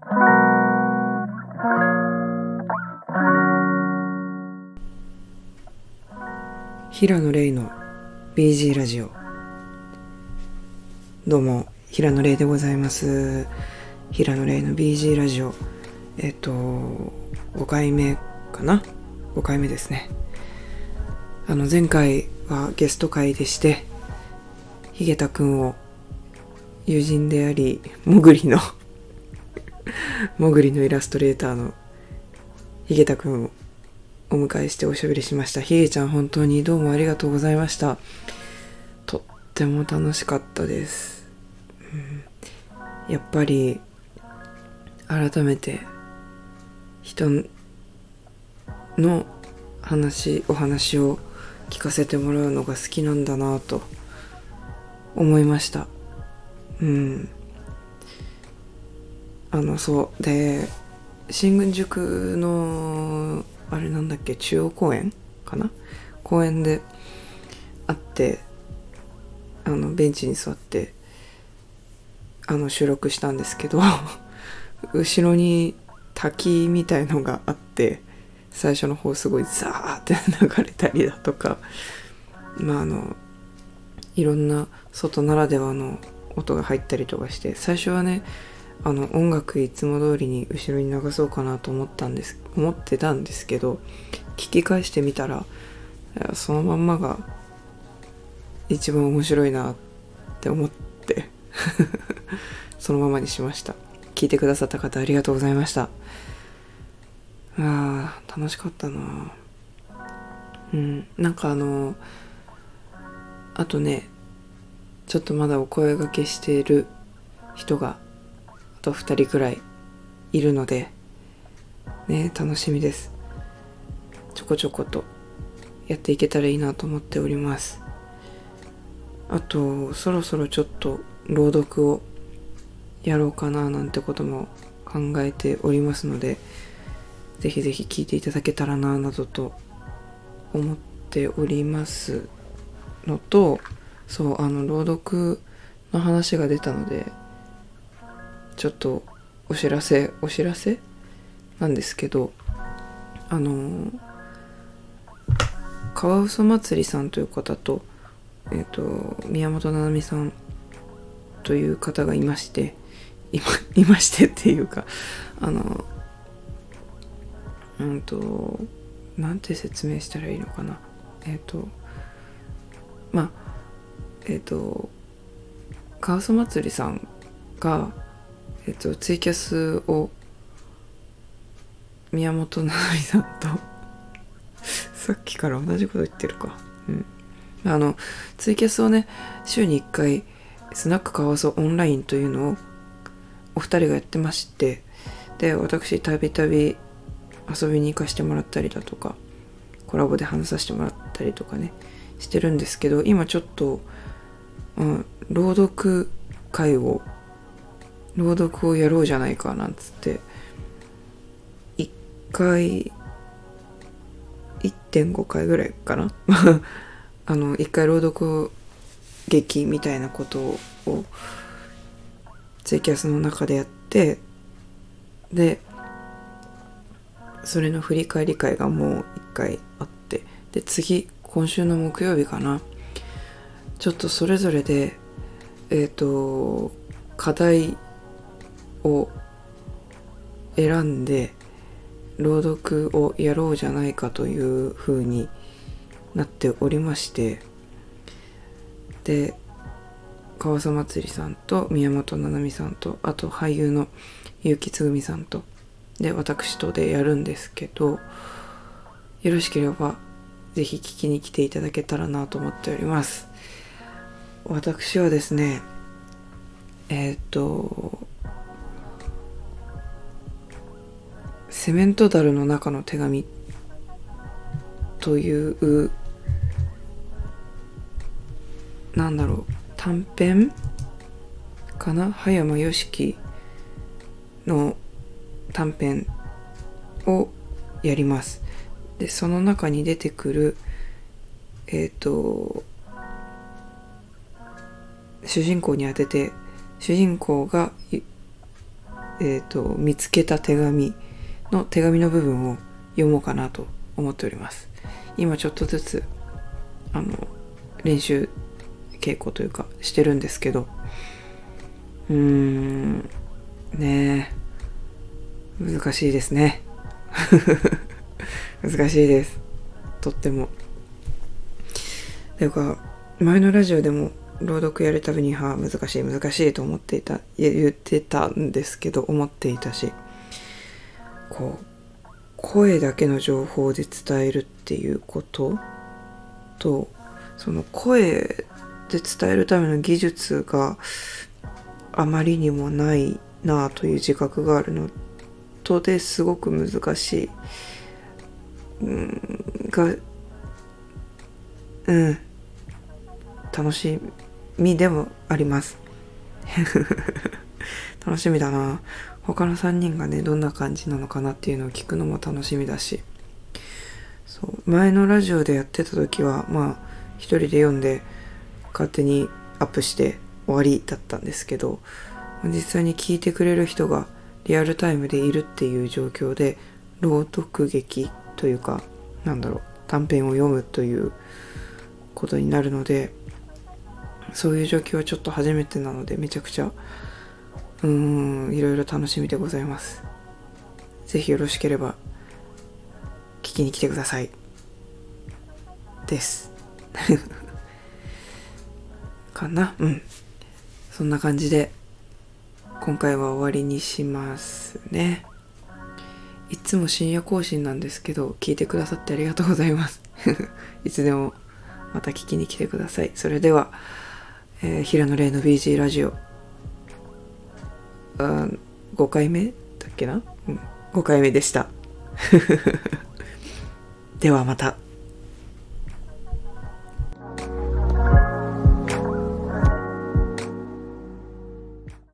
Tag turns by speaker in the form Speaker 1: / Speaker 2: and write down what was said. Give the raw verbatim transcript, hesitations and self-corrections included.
Speaker 1: 平野レイの ビージー ラジオ。どうも平野レイでございます。平野レイの ビージー ラジオ、えっとごかいめかなごかいめですね。あの前回はゲスト会でして、ヒゲタくんを友人でありモグリのモグリのイラストレーターのヒゲタくんをお迎えしておしゃべりしました。ヒゲちゃん、本当にどうもありがとうございました。とっても楽しかったです、うん、やっぱり改めて人の話お話を聞かせてもらうのが好きなんだなと思いました。うんあのそうで、新宿のあれなんだっけ、中央公園かな公園で会って、あのベンチに座ってあの収録したんですけど後ろに滝みたいのがあって、最初の方すごいザーって流れたりだとか、まああのいろんな外ならではの音が入ったりとかして、最初はね、あの音楽いつも通りに後ろに流そうかなと思ったんです思ってたんですけど、聞き返してみたらそのまんまが一番面白いなって思ってそのままにしました。聞いてくださった方ありがとうございました。あー楽しかったな。うんなんかあのあとね、ちょっとまだお声掛けしている人があとふたりくらいいるのでね、楽しみです。ちょこちょことやっていけたらいいなと思っております。あとそろそろちょっと朗読をやろうかななんてことも考えておりますので、ぜひぜひ聞いていただけたらななどと思っておりますのと、そうあの朗読の話が出たので、ちょっとお知らせお知らせなんですけど、あのカワウソ祭りさんという方と、えっと宮本七海さんという方がいましてい ま, いましてっていうか、あのうんとなんて説明したらいいのかな。えっとまあえっとカワウソ祭りさんが、えっと、ツイキャスを宮本七海さんとさっきから同じこと言ってるか、うん、あのツイキャスをね、週にいっかいスナックカワウソオンラインというのをお二人がやってまして、で私たびたび遊びに行かせてもらったりだとか、コラボで話させてもらったりとかねしてるんですけど、今ちょっと、うん、朗読会を朗読をやろうじゃないかなんつっていっかい いってんごかいぐらいかなあのいっかい朗読劇みたいなことをツイキャスの中でやって、でそれの振り返り会がもういっかいあって、で次今週の木曜日かな、ちょっとそれぞれでえっと課題を選んで朗読をやろうじゃないかという風になっておりまして、で川佐祭りさんと宮本七海さんと、あと俳優の結城つぐみさんとで私とでやるんですけど、よろしければぜひ聞きに来ていただけたらなと思っております。私はですね、えっとセメントダルの中の手紙というなんだろう短編かな、葉山よしきの短編をやります。でその中に出てくるえっと主人公に当てて、主人公がえーと、見つけた手紙の手紙の部分を読もうかなと思っております。今ちょっとずつあの練習稽古というかしてるんですけど、うーんねえ難しいですね難しいです、とっても。というか前のラジオでも朗読やるたびには難しい難しいと思っていた言ってたんですけど思っていたし、こう声だけの情報で伝えるっていうことと、その声で伝えるための技術があまりにもないなという自覚があるのとですごく難しい、うんがうん楽しみでもあります楽しみだな。他のさんにんがねどんな感じなのかなっていうのを聞くのも楽しみだし、そう前のラジオでやってた時はまあ一人で読んで勝手にアップして終わりだったんですけど、実際に聞いてくれる人がリアルタイムでいるっていう状況で朗読劇というかなんだろう短編を読むということになるので、そういう状況はちょっと初めてなのでめちゃくちゃうーんいろいろ楽しみでございます。ぜひよろしければ聞きに来てくださいですかな。うんそんな感じで今回は終わりにしますね。いつも深夜更新なんですけど聞いてくださってありがとうございますいつでもまた聞きに来てください。それでは、えー、平野レイの ビージー ラジオあごかいめだっけな、うん、ごかいめでしたではまた。